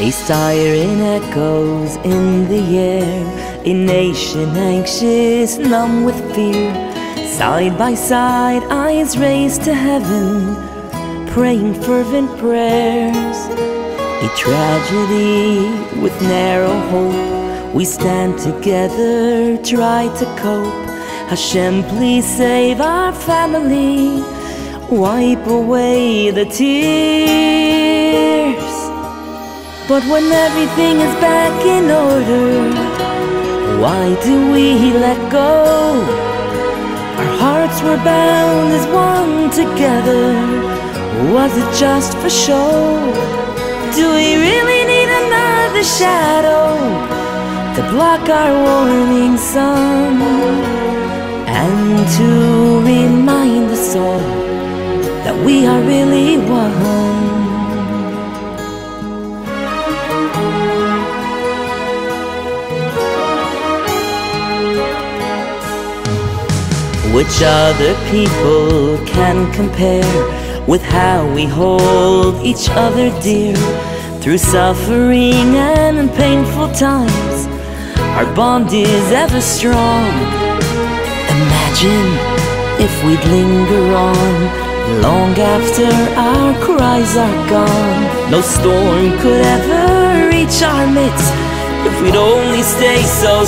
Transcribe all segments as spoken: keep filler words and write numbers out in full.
A siren echoes in the air, a nation anxious, numb with fear. Side by side, eyes raised to heaven, praying fervent prayers. A tragedy with narrow hope, we stand together, try to cope. Hashem, please save our family, wipe away the tears. But when everything is back in order, why do we let go? Our hearts were bound as one together. Was it just for show? Do we really need another shadow to block our warming sun, and to remind us all that we are really one? Which other people can compare with how we hold each other dear? Through suffering and painful times, our bond is ever strong. Imagine if we'd linger on long after our cries are gone. No storm could ever reach our midst if we'd only stay so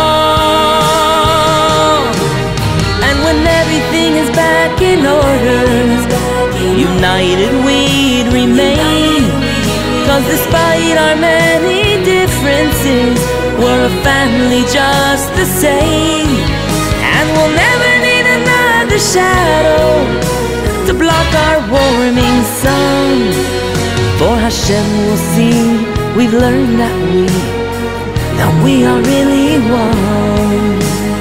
strong. And when everything is back in order, united we'd remain. 'Cause despite our many differences, we're a family just the same. And we'll never need another shadow to block our warming sun. For Hashem will see, we've learned that we, that we are really one.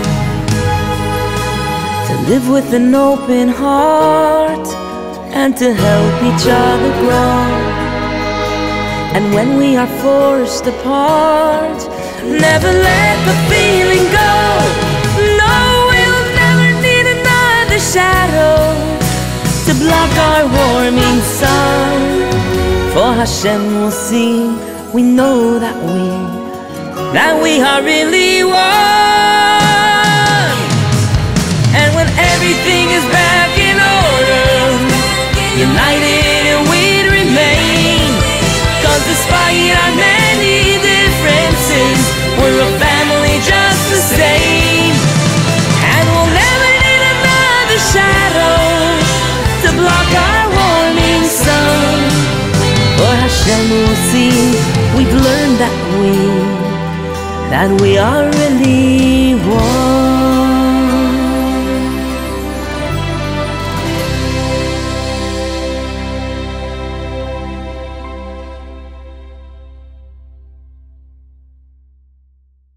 To live with an open heart and to help each other grow. And when we are forced apart, never let the feeling go. No, we'll never need another shadow to block our warming sun. For Hashem will see, we know that we, that we are really one. And when everything is back in order, united we'd remain. 'Cause despite our many differences, we're a family just the same. And we'll never need another shadow to block our warming sun. For Hashem will see, we've learned that we, that we are really one.